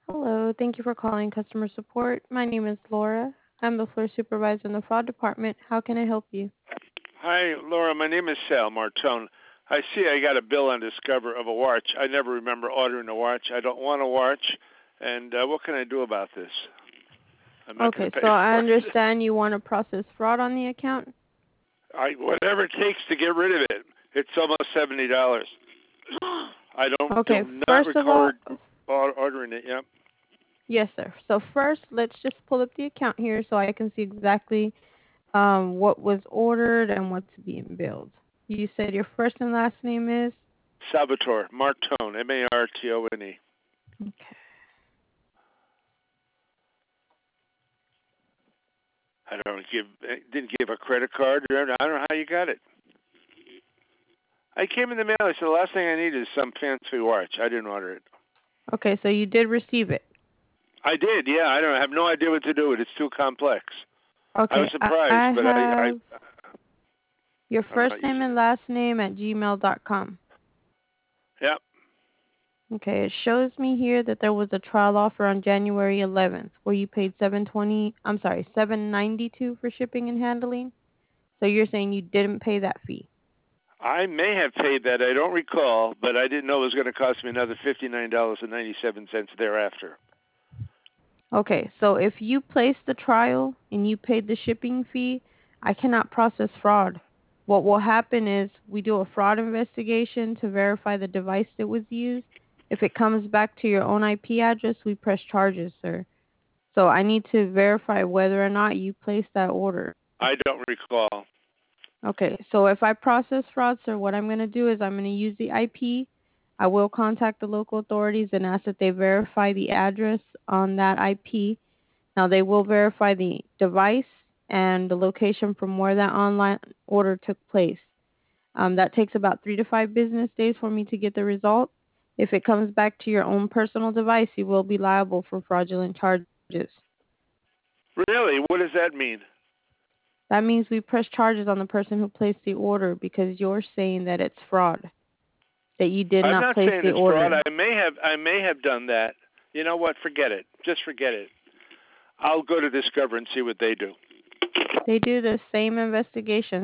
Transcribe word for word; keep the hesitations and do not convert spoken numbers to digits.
Hello, thank you for calling customer support. My name is Laura. I'm the floor supervisor in the fraud department. How can I help you? Hi, Laura. My name is Sal Martone. I see I got a bill on Discover of a watch. I never remember ordering a watch. I don't want a watch. And uh, what can I do about this? I'm not going Okay, to pay so I for it. understand you want to process fraud on the account. I, whatever it takes to get rid of it. It's almost seventy dollars. I don't Okay, do not first of all, record or- ordering it. Yep. yes, sir. So first, let's just pull up the account here so I can see exactly um, what was ordered and what's being billed. You said your first and last name is? Salvatore Martone, M A R T O N E. Okay. I don't give. Didn't give a credit card. I don't know how you got it. I came in the mail. I said the last thing I need is some fancy watch. I didn't order it. Okay, so you did receive it. I did, yeah. I don't I have no idea what to do with it. It's too complex. I was Okay, I, surprised, I but I, I, have your I'm first not name using and it. last name at gmail dot com. Yeah, Okay, it shows me here that there was a trial offer on January eleventh where you paid seven twenty. I'm sorry, seven ninety two for shipping and handling. So you're saying you didn't pay that fee? I may have paid that. I don't recall, but I didn't know it was going to cost me another fifty-nine dollars and ninety-seven cents thereafter. Okay, so if you placed the trial and you paid the shipping fee, I cannot process fraud. What will happen is we do a fraud investigation to verify the device that was used. If it comes back to your own I P address, we press charges, sir. So I need to verify whether or not you placed that order. I don't recall. Okay, so if I process fraud, sir, what I'm going to do is I'm going to use the I P. I will contact the local authorities and ask that they verify the address on that I P. Now, they will verify the device and the location from where that online order took place. Um, that takes about three to five business days for me to get the result. If it comes back to your own personal device, you will be liable for fraudulent charges. Really? What does that mean? That means we press charges on the person who placed the order because you're saying that it's fraud, that you did I'm not not place saying the it's fraud. order. I may have. I may have done that. You know what? Forget it. Just forget it. I'll go to Discover and see what they do. They do the same investigation.